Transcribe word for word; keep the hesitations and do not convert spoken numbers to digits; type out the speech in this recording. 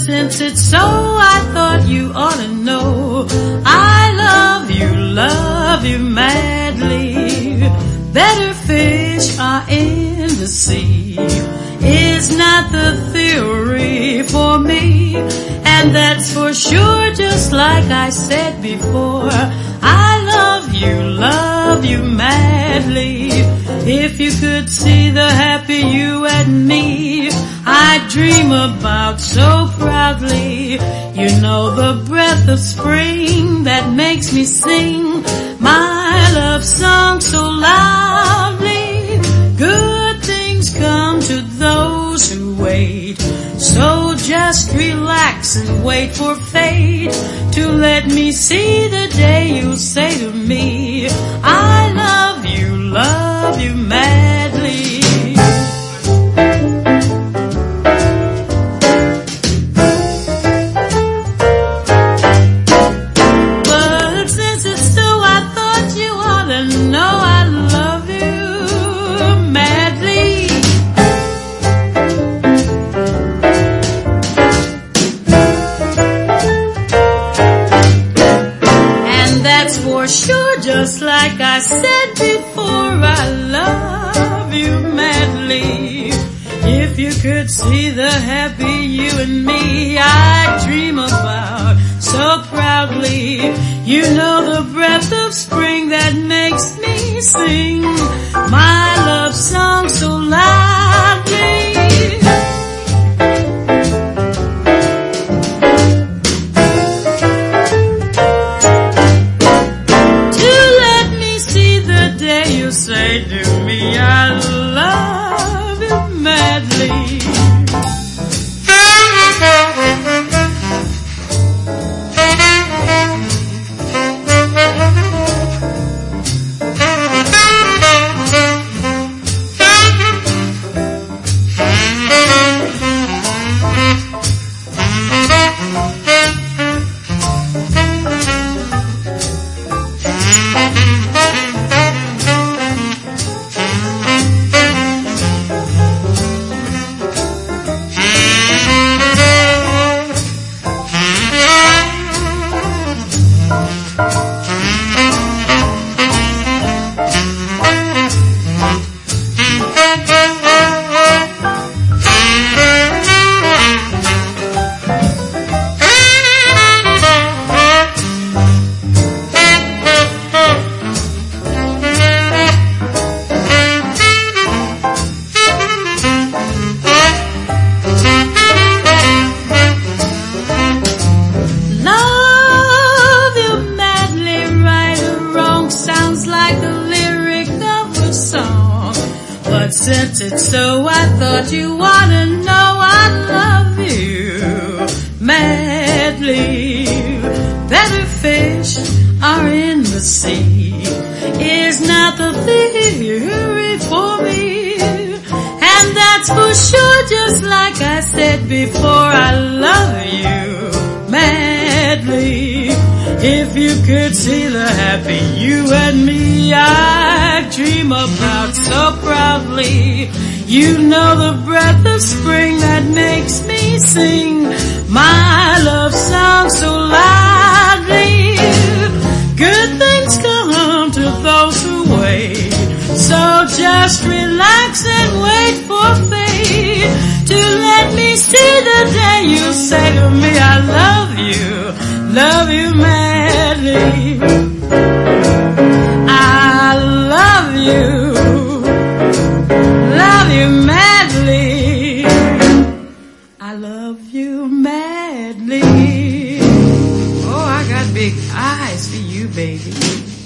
since it's so, I thought you ought to know. I love you, love you madly. Better fish are in the sea is not the theory for me, and that's for sure, just like I said before. I love you, love you madly. If you could see the happy you and me I dream about so proudly. You know the breath of spring that makes me sing my love song so loudly. Good things come to those who wait, so just relax and wait for fate to let me see the day you say to me, I love you, love you madly. But since it's so, I thought you ought to know I love you madly. And that's for sure, just like I said before, I love you madly. If you could see the happy you and me I dream about so proudly. You know the breath of spring that makes me sing my love song so loudly. You say to me, I love you madly. But since it's so, I thought you ought to know I love you madly. Better fish are in the sea is not the theory for me, and that's for sure, just like I said before, I love you madly. If you could see the happy you and me I dream about so proudly. You know the breath of spring that makes me sing my love song so loudly. Good things come to those who wait, so just relax and wait for fate to let me see the day you say to me, I love you, love you madly. I love you, love you madly. I love you madly. Oh, I got big eyes for you, baby.